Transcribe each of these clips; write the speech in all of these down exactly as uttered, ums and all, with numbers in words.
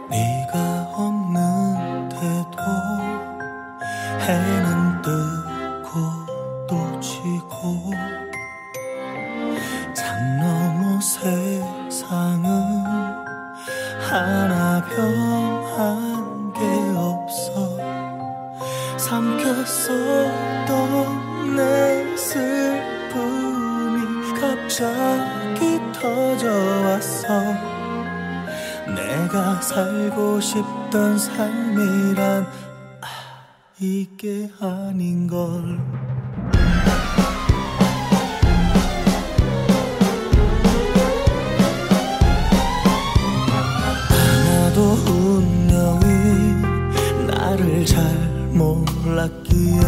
네가 없는데도 해는 뜨고 또 지고 장 너머 세상은 하나 변한 게 없어. 삼켰었던 내 슬픔이 갑자기 터져왔어. 내가 살고 싶던 삶이란 아, 이게 아닌걸. 아마도 운명이 나를 잘 몰랐기에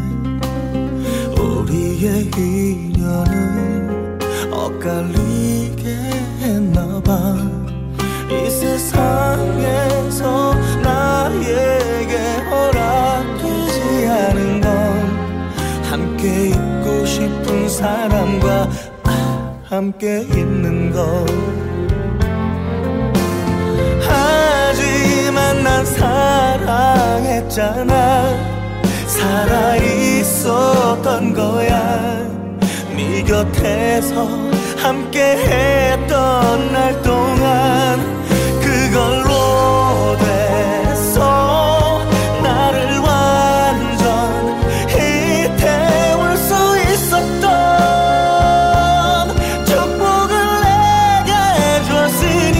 우리의 인연은 엇갈리게 했나봐. 이 세상에서 나에게 허락되지 않은 건 함께 있고 싶은 사람과 아, 함께 있는 것. 하지만 난 사랑했잖아. 살아있었던 거야. 네 곁에서 함께 했던 날 동안 그걸로 돼서 나를 완전히 태울 수 있었던 축복을 내게 해줬으니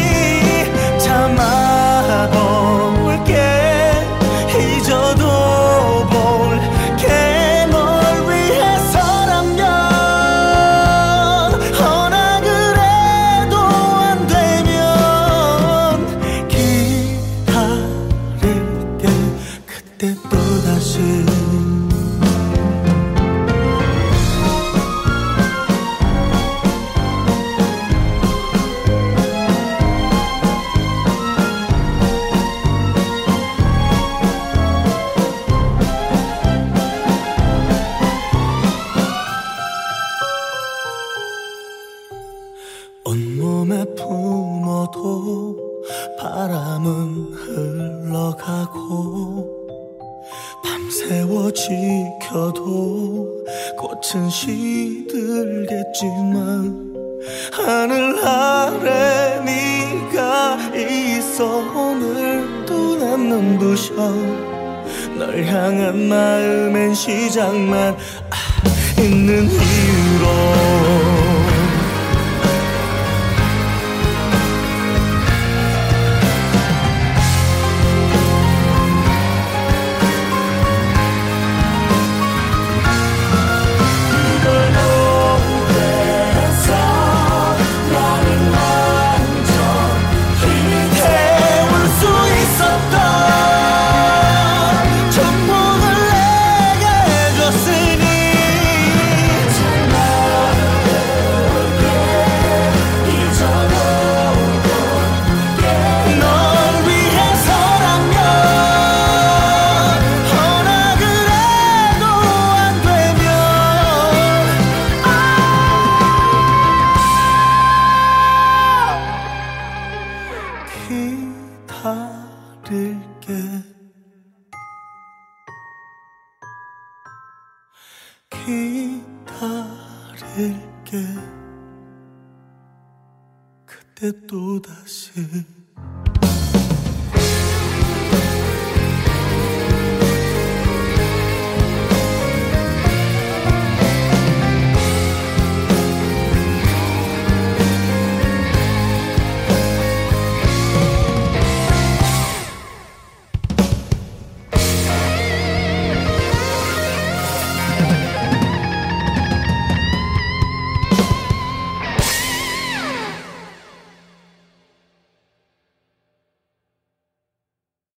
참아볼게. 잊어도 볼게. 널 위해서라면 허나 그래도 안 되면 기다릴게. 그때 또다시 온몸에 품어도 바람은 흘러가고 밤새워 지켜도 꽃은 시들겠지만 하늘 아래 네가 있어 오늘도 난 눈부셔. 널 향한 마음엔 시작만 아, 있는 이유로 기다릴게. 기다릴게. 그때 또다시